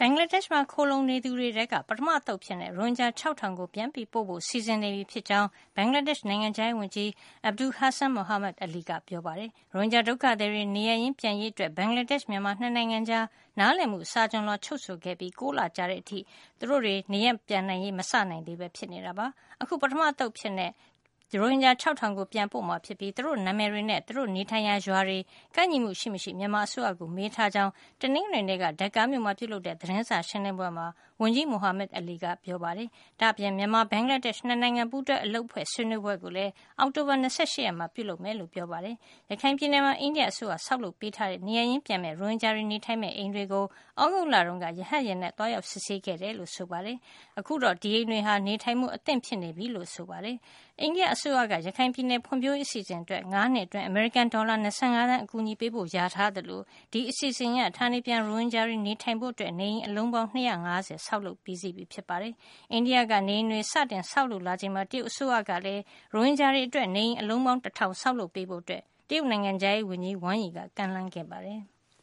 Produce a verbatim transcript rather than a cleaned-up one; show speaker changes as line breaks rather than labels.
ဘင်္ဂလားဒေ့ရှ်မှာခိုလှုံနေသူတွေထဲကပထမအသုတ်ဖြစ်တဲ့ရိုဟင်ဂျာ ၆ ထောင်ကိုပြန်ပြီးပို့ဖို့စီစဉ်နေပြီဖြစ်ကြောင်းဘင်္ဂလားဒေ့ရှ်နိုင်ငံခြားရေးဝန်ကြီး Abul Hassan Mahmood Ali ကပြောပါတယ်။ရိုဟင်ဂျာဒုက္ခသည်တွေနေရပ်ရင်းပြန်ရေးအတွက်ဘင်္ဂလားဒေ့ရှ်မြန်မာနှစ်နိုင်ငံကြားနားလည်မှုစာချွန်လွှာချုပ်ဆိုခဲ့ပြီး၉လကြာတဲ့အထိသူတို့တွေနေရပ်ပြန်နိုင်ရေးမစနိုင်သေးပဲဖြစ်နေတာပါ။အခုပထမအသုတ်ဖြစ်တဲ့ရိုဟင်ဂျာ ၆ ထောင်ကိုပြန်ပို့မှာဖြစ်ပြီးသူတို့နာမည်တွေနဲ့သူတို့နေထိုင်ရာရွာတွေကန့်ညီမှုရှိမရှိမြန်မာအစိုးရကိုမေးထားကြောင်းတနင်္ဂနွေနေ့ကဒက္ကာမြို့မှာပြုလုပ်တဲ့သတင်းစာရှင်းလင်းပွဲမှာဝန်ကြီး Mohammed Ali ကပြောပါတယ်။ဒါ့အပြင်မြန်မာဘင်္ဂလားဒေ့ရှ်နှစ်နိုင်ငံပူးတွဲအလုပ်အဖွဲ့ဆွေးနွေးပွဲကိုလည်းအောက်တိုဘာ၂၈ရက်မှာပြုလုပ်မယ်လို့ပြောပါတယ်။ရခိုင်ပြည်နယ်မှာအိန္ဒိယအစိုးရဆောက်လုပ်ပေးထားတဲ့နေရာရင်းပြန်မဲ့ရိုဟင်ဂျာတွေနေထိုင်မဲ့အိမ်တွေကိုဩဂုတ်လတုန်းကရဟတ်ယာဉ်နဲ့တွားရောက်စစ်ဆေးခဲ့တယ်လို့ဆိုပါတယ်။အခုတော့ဒီအိမ်တွေဟာနေထိုင်မှုအသင့်ဖြစ်နေပြီလို့ဆိုပါတယ်။အိန္ဒိယအစိုးရကရခိုင်ပြည်နယ်ဖွံ့ဖြိုးရေးအစီအစဉ်အတွက်၅နှစ်အတွင်းအမေရိကန်ဒေါ်လာ၂၅သန်းအကူအညီပေးဖို့လျာထားသလိုဒီအစီအစဉ်ရဌာနေပြန်ရိုဟင်ဂျာတွေနေထိုင်ဖို့အတွက်နေအိမ်အလုံးပေါင်း၂၅၀ဆောက်လုပ်ပြီးစီးပြီဖြစ်ပါတယ်။အိန္ဒိယကနေအိမ်တွေစတင်ဆောက်လုပ်လာချိန်မှာတရုတ်အစိုးရကလည်းရိုဟင်ဂျာတွေအတွက်နေအိမ်အလုံးပေါင်းတစ်ထောင်ဆောက်လုပ်ပေးဖို့အတွက်တရုတ်နိုင်ငံခြားရေးဝန်ကြီးဝမ်ယီကကမ်းလှမ်းခဲ့ပါတယ်။